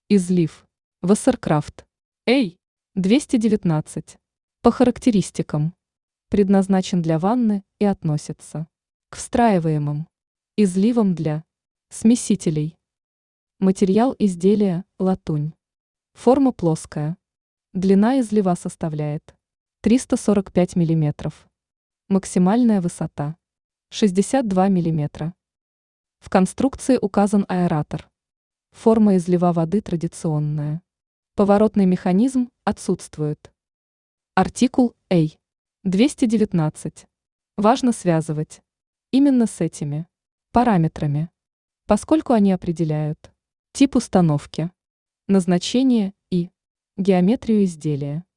Излив. Вассеркрафт. Эй, 219. По характеристикам. Предназначен для ванны и относится к встраиваемым изливам для смесителей. Материал изделия – латунь. Форма плоская. Длина излива составляет 345 мм. Максимальная высота – 62 мм. В конструкции указан аэратор. Форма излива воды традиционная. Поворотный механизм отсутствует. Артикул А. 219. Важно связывать именно с этими параметрами, поскольку они определяют тип установки, назначение и геометрию изделия.